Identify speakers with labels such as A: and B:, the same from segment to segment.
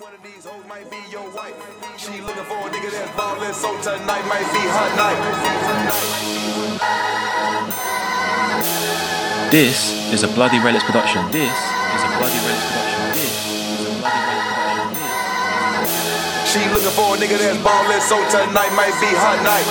A: One of these hoes might be your wife. She looking for a nigga that's ballin', so tonight might be her night.
B: This is a Bloody Relics production. This is a Bloody Relics production. This is a Bloody Relics production.
A: She looking for a nigga that's ballin', so tonight might be her night.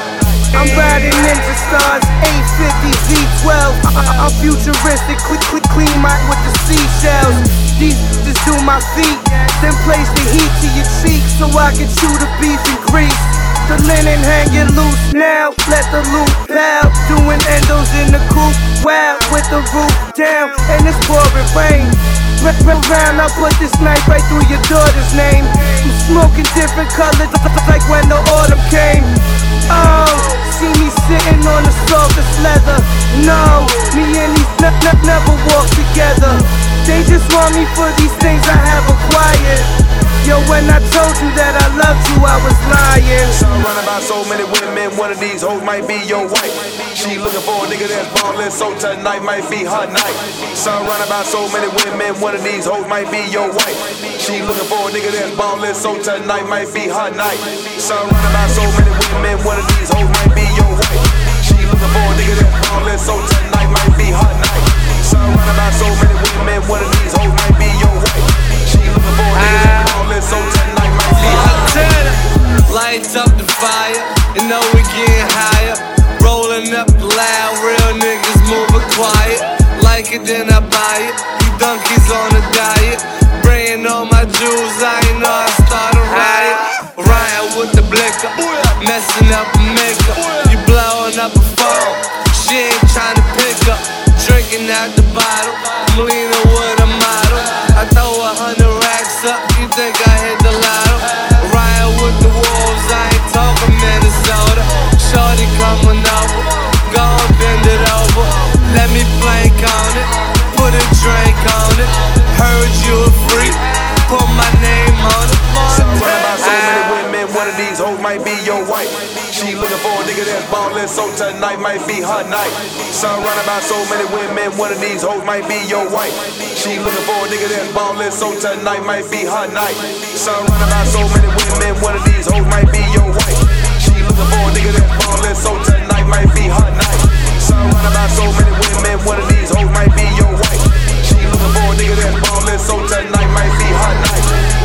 C: I'm riding Ninja Stars 850 V12. I'm futuristic, clean mic with the seashells. These just do my feet, then place the heat to your cheeks so I can chew the beef and grease. The linen hanging loose now, let the loot pal. Doing endos in the coupe, wow, with the roof down, and it's pouring rain. Round, I put this knife right through your daughter's name. I'm smoking different colors, like when the autumn came. Oh, see me sitting on the softest leather. No, me and these never walk together. They just want me for these things I have acquired. Yo, when I told you that I loved you, I was lying.
A: Surrounded by so many women, one of these hoes might be your wife. She looking for a nigga that's ballin', so tonight might be her night. Surrounded by so many women, one of these hoes might be your wife. She looking for a nigga that's ballin', so tonight might be her night. Surrounded by so many women, one of these hoes might be your wife. She looking for a nigga that's ballin', so tonight might be her night. Surrounded by so many women, one of these hoes might be your wife. She looking for a nigga that's ballin', so tonight might be her night.
D: Lights up the fire, you know we getting higher. Rolling up loud, real niggas moving quiet. Like it, then I buy it. You donkeys on a diet. Bringing all my jewels, I ain't know I start a riot. Riot with the blicker, messing up the makeup. You blowing up a phone, she ain't trying to pick up. Drinking out the bottle, I'm leaning with a model. I throw 100 racks up, you think I hit the lotto? Riot with the wolves, I ain't talking Minnesota. Shorty coming over, go and bend it over. Let me flank on it, put a drink on it. Heard you a freak, put my name on it.
A: Surrounded by so many women, one of these hoes might be your wife. She looking for a nigga that's ballin', so tonight might be her night. Surrounded by so many women, one of these hoes might be your wife. She looking for a nigga that's ballin', so tonight might be her night. Surrounded by so many women, one of these hoes might be your wife. She looking for a nigga that's ballin', so tonight might be her night. Surrounded by so many women, one of these hoes might be your wife. She looking for a nigga that's ballin', so tonight might be her night.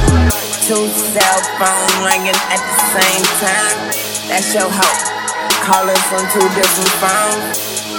E: Two cell phones ringing at the same time. That's your hoe. Calling from two different phones.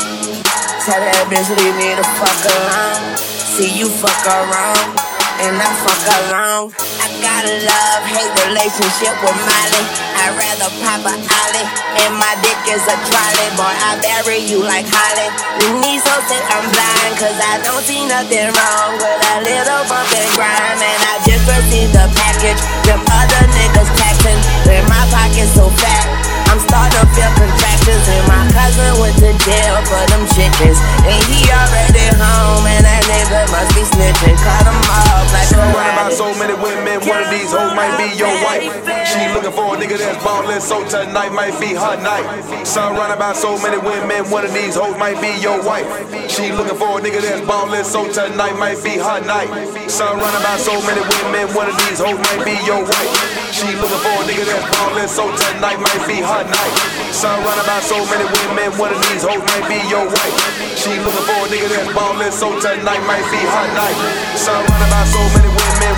E: Tell that bitch leave me the fuck alone. See you fuck around, and I fuck alone. I got a love-hate relationship with Molly. I'd rather pop a ollie, and my dick is a trolley. Boy, I bury you like Holly. You need so think I'm blind, cause I don't see nothing wrong with a little bump and grime. And I just received the package, them other niggas taxing. In my pocket so fat, I'm starting to feel contractions. And my cousin went to jail for them chickens, and he already home, and that nigga must be snitching. Cut him off like a
A: Surrounded by so many women, one of these hoes might be your wife. She looking for a nigga that's ballin', so tonight might be her night. Surrounded by so many women, one of these hoes might be your wife. She looking for a nigga that's ballin', so tonight might be her night. Surrounded by so many women, one of these hoes might be your wife. She looking for a nigga that's ballin', so tonight might be her night. Surrounded by so many women, one of these hoes might be your wife. She looking for a nigga that's ballin', so tonight might be her night. Surrounded by so many women,